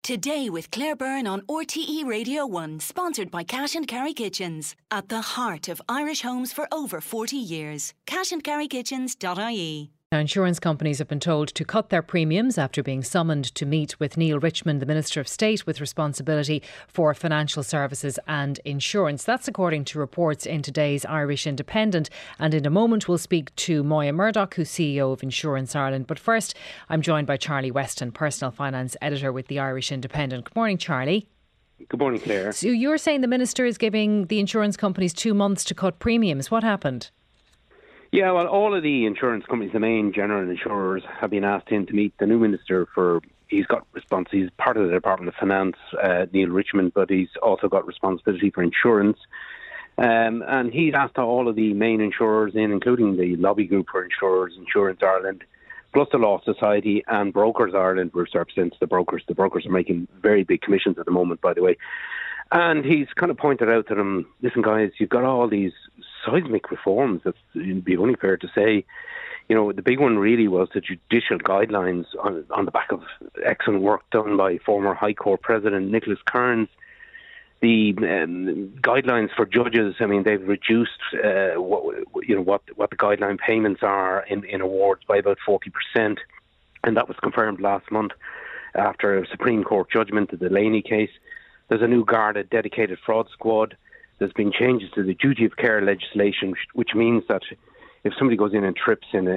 Today with Claire Byrne on RTE Radio 1, sponsored by Cash and Carry Kitchens. At the heart of Irish homes for over 40 years. cashandcarrykitchens.ie. Now, insurance companies have been told to cut their premiums after being summoned to meet with Neil Richmond, the Minister of State with responsibility for financial services and insurance. That's according to reports in today's Irish Independent. And in a moment, we'll speak to Moya Murdoch, who's CEO of Insurance Ireland. But first, I'm joined by Charlie Weston, Personal Finance Editor with the Irish Independent. Good morning, Charlie. Good morning, Claire. So you're saying the Minister is giving the insurance companies 2 months to cut premiums. What happened? Yeah, well, all of the insurance companies, the main general insurers, have been asked in to meet the new minister he's got response. He's part of the Department of Finance, Neil Richmond, but he's also got responsibility for insurance. And he's asked all of the main insurers in, including the lobby group for insurers, Insurance Ireland, plus the Law Society and Brokers Ireland, which represents the brokers. The brokers are making very big commissions at the moment, by the way. And he's kind of pointed out to them, listen, guys, you've got all these seismic reforms. It'd be only fair to say, you know, the big one really was the judicial guidelines on the back of excellent work done by former High Court President Nicholas Kearns. The guidelines for judges, I mean, they've reduced what the guideline payments are in awards by about 40%. And that was confirmed last month after a Supreme Court judgment, the Delaney case. There's a new Garda dedicated fraud squad. There's been changes to the duty of care legislation, which means that if somebody goes in and trips in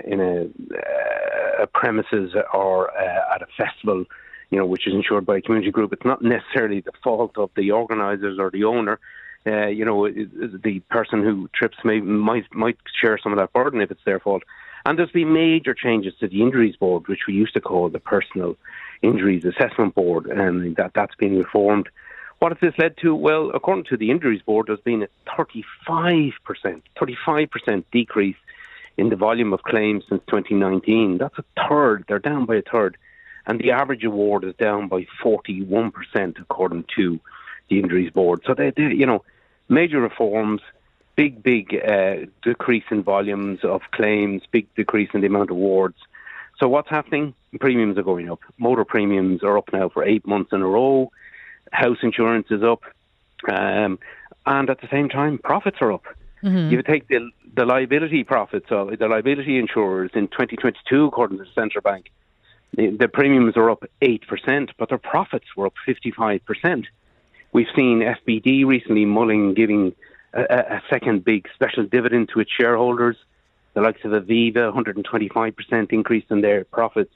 a premises or at a festival, you know, which is insured by a community group, it's not necessarily the fault of the organisers or the owner. The person who trips might share some of that burden if it's their fault. And there's been major changes to the Injuries Board, which we used to call the Personal Injuries Assessment Board, and that's been reformed. What has this led to? Well, according to the Injuries Board, there's been a 35% decrease in the volume of claims since 2019. That's a third. They're down by a third. And the average award is down by 41%, according to the Injuries Board. So, they major reforms, big decrease in volumes of claims, big decrease in the amount of awards. So what's happening? Premiums are going up. Motor premiums are up now for 8 months in a row. House insurance is up, and at the same time, profits are up. Mm-hmm. You take the liability profits of the liability insurers in 2022, according to the Central Bank, the premiums are up 8%, but their profits were up 55%. We've seen FBD recently mulling giving a second big special dividend to its shareholders. The likes of Aviva, 125% increase in their profits.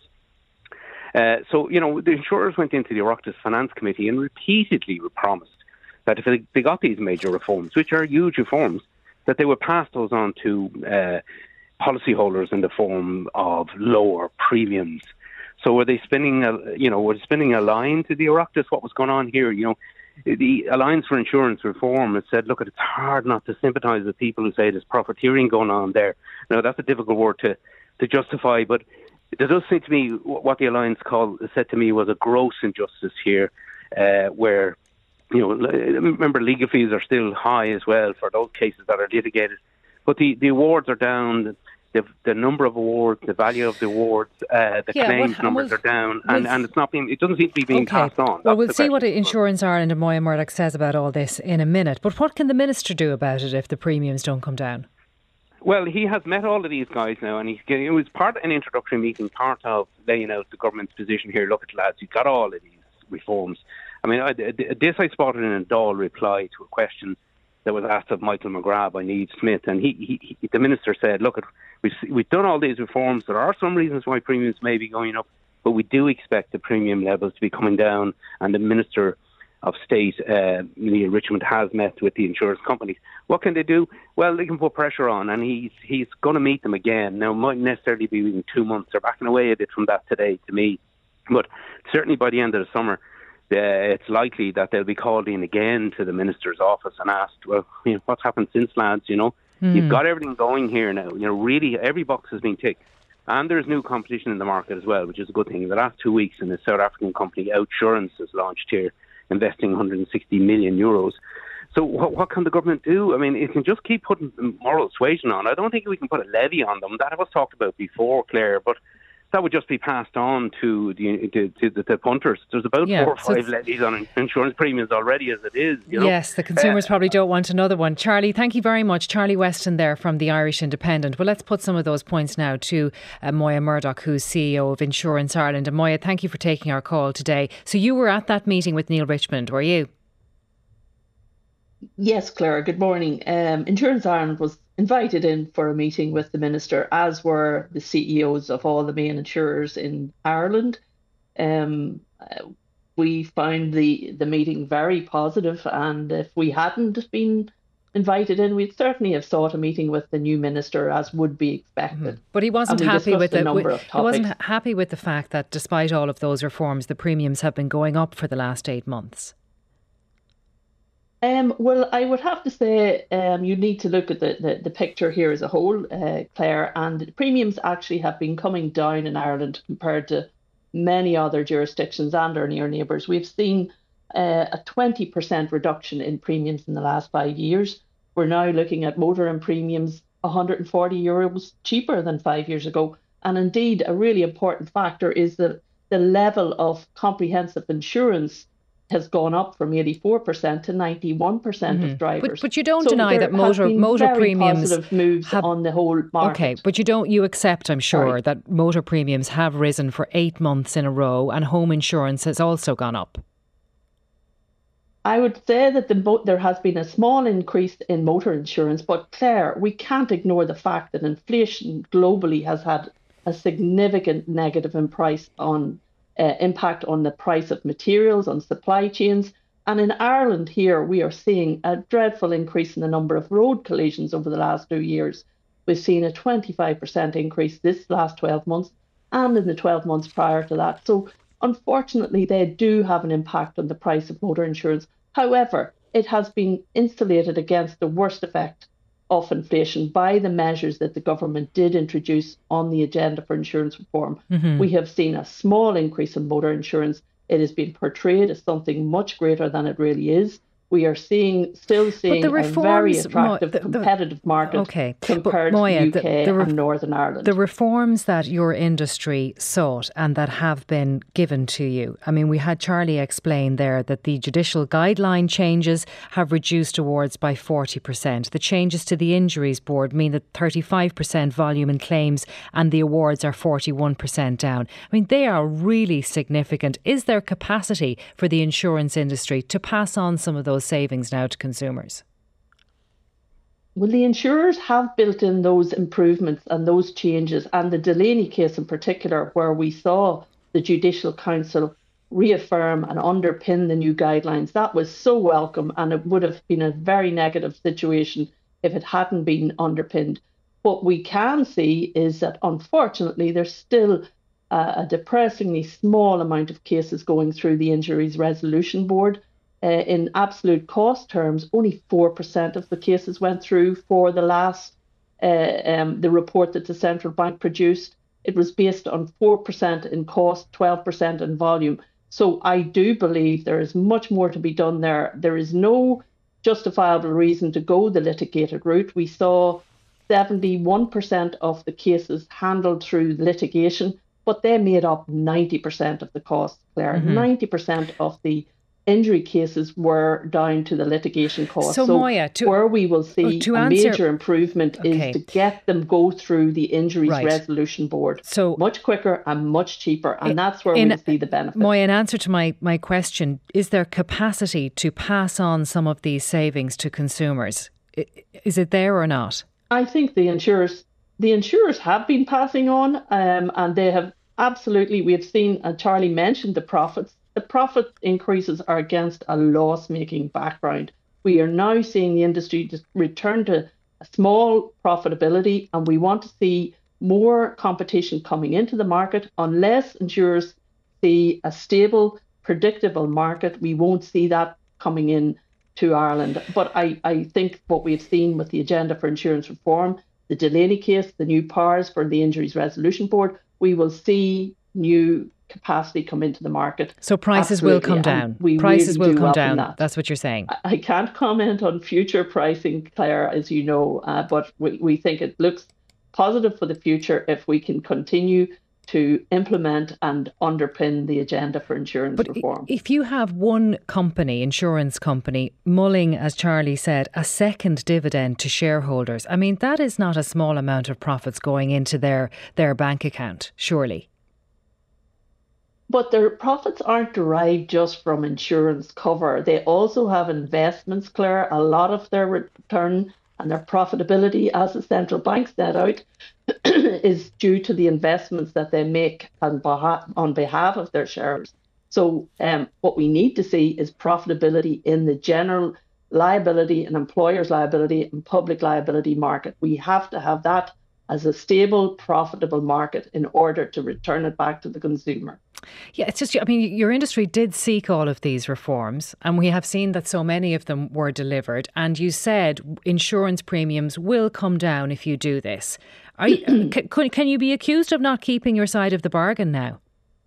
So, you know, the insurers went into the Oireachtas Finance Committee and repeatedly were promised that if they got these major reforms, which are huge reforms, that they would pass those on to policyholders in the form of lower premiums. So were they spinning a line to the Oireachtas? What was going on here? You know, the Alliance for Insurance Reform has said, look, it's hard not to sympathise with people who say there's profiteering going on there. Now, that's a difficult word to justify, but it does seem to me what the Alliance said to me was a gross injustice here, where, you know, remember legal fees are still high as well for those cases that are litigated. But the awards are down, the number of awards, the value of the awards, claims numbers are down, and it's not being. It doesn't seem to be being passed on. Well, we'll see what Insurance Ireland and Moya Murdoch says about all this in a minute. But what can the Minister do about it if the premiums don't come down? Well, he has met all of these guys now, and it was part of an introductory meeting, part of laying out the government's position here. Look at lads, you've got all of these reforms. I mean, I spotted in a Dáil reply to a question that was asked of Michael McGrath by Niamh Smith, and the Minister said, look, we've done all these reforms. There are some reasons why premiums may be going up, but we do expect the premium levels to be coming down, and the Minister of State, Neil Richmond, has met with the insurance companies. What can they do? Well, they can put pressure on, and he's going to meet them again. Now, it mightn't necessarily be in 2 months. They're backing away a bit from that today, to me. But certainly by the end of the summer, it's likely that they'll be called in again to the Minister's office and asked, well, you know, what's happened since, lads? You know, you've got everything going here now. You know, really, every box has been ticked. And there's new competition in the market as well, which is a good thing. In the last 2 weeks, a South African company, Outsurance, has launched here, investing 160 million euros. So what can the government do? I mean, it can just keep putting moral suasion on. I don't think we can put a levy on them. That was talked about before, Claire, but that would just be passed on to the punters. There's about 4 or 5 levies on insurance premiums already as it is. Yes, the consumers probably don't want another one. Charlie, thank you very much. Charlie Weston there from the Irish Independent. Well, let's put some of those points now to Moya Murdoch, who's CEO of Insurance Ireland. And Moya, thank you for taking our call today. So you were at that meeting with Neil Richmond, were you? Yes, Claire, good morning. Insurance Ireland was invited in for a meeting with the Minister, as were the CEOs of all the main insurers in Ireland. We found the meeting very positive, and if we hadn't been invited in, we'd certainly have sought a meeting with the new Minister, as would be expected. But he wasn't happy with he wasn't happy with the fact that despite all of those reforms, the premiums have been going up for the last 8 months. Well, I would have to say you need to look at the picture here as a whole, Claire, and the premiums actually have been coming down in Ireland compared to many other jurisdictions and our near neighbours. We've seen a 20% reduction in premiums in the last 5 years. We're now looking at motoring premiums €140 cheaper than 5 years ago. And indeed, a really important factor is that the level of comprehensive insurance has gone up from 84% to 91% of drivers. But you don't deny that motor premiums positive moves on the whole market. Okay, but you accept, I'm sure, that motor premiums have risen for 8 months in a row, and home insurance has also gone up. I would say that there has been a small increase in motor insurance, but Claire, we can't ignore the fact that inflation globally has had a significant negative impact on the price of materials, on supply chains. And in Ireland here, we are seeing a dreadful increase in the number of road collisions over the last 2 years. We've seen a 25% increase this last 12 months and in the 12 months prior to that. So unfortunately, they do have an impact on the price of motor insurance. However, it has been insulated against the worst effect of inflation by the measures that the government did introduce on the agenda for insurance reform. We have seen a small increase in motor insurance. It has been portrayed as something much greater than it really is. We are still seeing a very attractive competitive market compared to the UK and Northern Ireland. The reforms that your industry sought and that have been given to you, I mean, we had Charlie explain there that the judicial guideline changes have reduced awards by 40%. The changes to the Injuries Board mean that 35% volume in claims and the awards are 41% down. I mean, they are really significant. Is there capacity for the insurance industry to pass on some of those savings now to consumers? Well, the insurers have built in those improvements and those changes, and the Delaney case in particular, where we saw the Judicial Council reaffirm and underpin the new guidelines. That was so welcome, and it would have been a very negative situation if it hadn't been underpinned. What we can see is that unfortunately there's still a depressingly small amount of cases going through the Injuries Resolution Board. In absolute cost terms, only 4% of the cases went through for the last, the report that the central bank produced. It was based on 4% in cost, 12% in volume. So I do believe there is much more to be done there. There is no justifiable reason to go the litigated route. We saw 71% of the cases handled through litigation, but they made up 90% of the cost, Claire. 90% of the injury cases were down to the litigation cost. So Moya, where we will see a major improvement is to get them go through the Injuries Resolution Board much quicker and much cheaper, and that's where we'll see the benefit. Moya, in answer to my question, is there capacity to pass on some of these savings to consumers? Is it there or not? I think the insurers have been passing on, and they have absolutely. We have seen, and Charlie mentioned the profits. The profit increases are against a loss-making background. We are now seeing the industry just return to a small profitability, and we want to see more competition coming into the market. Unless insurers see a stable, predictable market, we won't see that coming in to Ireland. But I think what we've seen with the agenda for insurance reform, the Delaney case, the new powers for the Injuries Resolution Board, we will see new capacity come into the market. So prices will come down. Prices will come down. That's what you're saying. I can't comment on future pricing, Claire, as you know, but we think it looks positive for the future if we can continue to implement and underpin the agenda for insurance reform. If you have one company, insurance company, mulling, as Charlie said, a second dividend to shareholders, I mean, that is not a small amount of profits going into their bank account, surely. But their profits aren't derived just from insurance cover. They also have investments, Claire. A lot of their return and their profitability, as the central bank set out, is due to the investments that they make on behalf of their shares. So what we need to see is profitability in the general liability and employers' liability and public liability market. We have to have that as a stable, profitable market in order to return it back to the consumer. Yeah, it's just, I mean, your industry did seek all of these reforms, and we have seen that so many of them were delivered. And you said insurance premiums will come down if you do this. Are you, can you be accused of not keeping your side of the bargain now?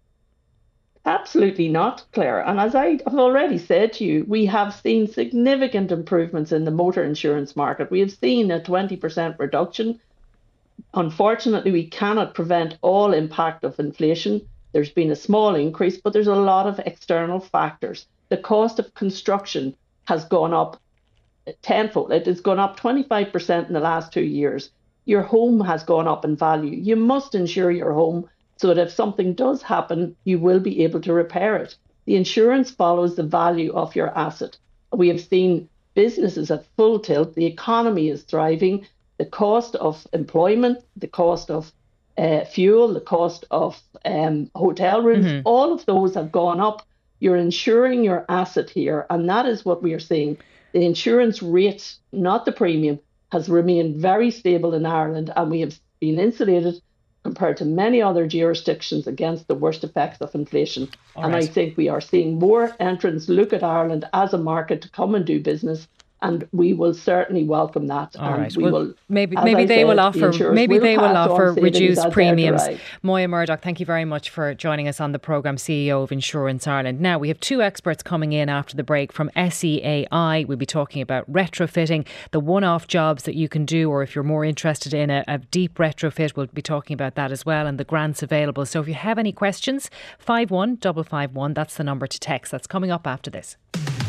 Absolutely not, Claire. And as I have already said to you, we have seen significant improvements in the motor insurance market. We have seen a 20% reduction. Unfortunately, we cannot prevent all impact of inflation. There's been a small increase, but there's a lot of external factors. The cost of construction has gone up tenfold. It has gone up 25% in the last 2 years. Your home has gone up in value. You must insure your home so that if something does happen, you will be able to repair it. The insurance follows the value of your asset. We have seen businesses at full tilt. The economy is thriving. The cost of employment, the cost of fuel, the cost of hotel rooms, all of those have gone up. You're insuring your asset here, and that is what we are seeing. The insurance rate, not the premium, has remained very stable in Ireland, and we have been insulated compared to many other jurisdictions against the worst effects of inflation. And I think we are seeing more entrants look at Ireland as a market to come and do business. And we will certainly welcome that. All right. Maybe they will offer reduced premiums. Moya Murdoch, thank you very much for joining us on the programme, CEO of Insurance Ireland. Now, we have two experts coming in after the break from SEAI. We'll be talking about retrofitting, the one-off jobs that you can do, or if you're more interested in a deep retrofit, we'll be talking about that as well, and the grants available. So if you have any questions, 51551, that's the number to text. That's coming up after this.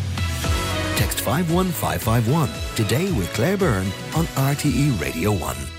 Text 51551 today with Claire Byrne on RTE Radio 1.